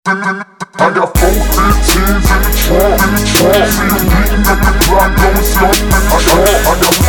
I got 4 15s in the trunk. See them beating up the block, going slow. I got